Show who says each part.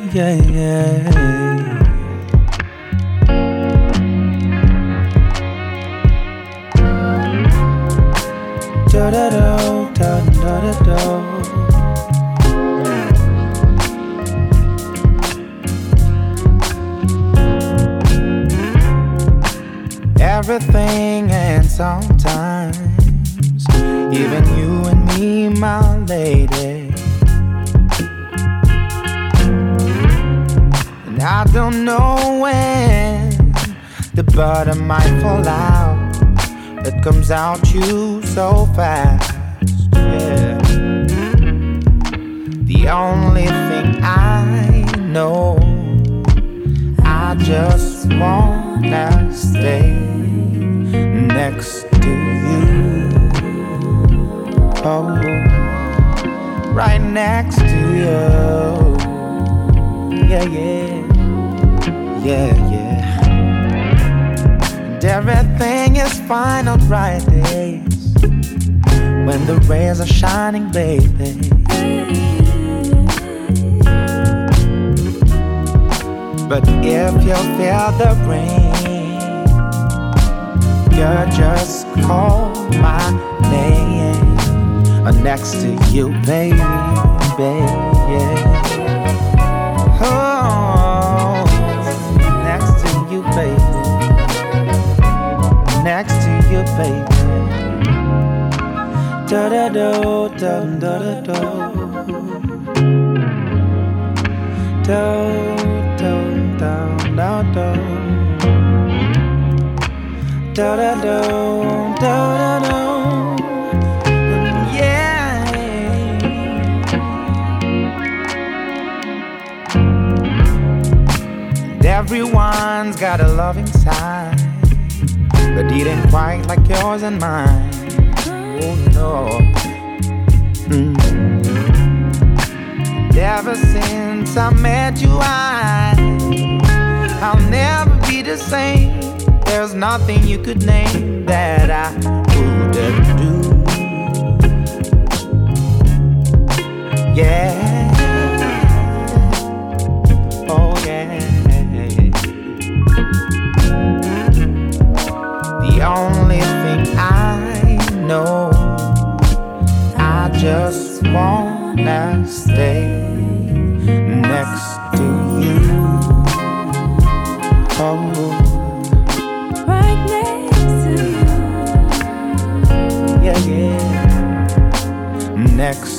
Speaker 1: yeah, yeah. Da da da da da da da. Everything and sometimes even you and me, my lady. And I don't know when the butter might fall out. It comes out you so fast, yeah. The only thing I know, I just wanna stay next to you. Oh, right next to you. Yeah, yeah, yeah, yeah. And everything is fine on Fridays when the rays are shining, baby. But if you feel the rain, you just call my name. I'm next to you, baby, baby. Oh, next to you, baby. Next to you, baby. Da da da da da da da. Da da da da da da da da. Yeah. And everyone's got a loving side, but it ain't quite like yours and mine. Oh no. Ever since I met you, I'll never be the same. There's nothing you could name that I wouldn't do. Yeah. Oh yeah. The only thing I know, I just wanna stay next to you. Oh,
Speaker 2: right next to you.
Speaker 1: yeah, yeah. Next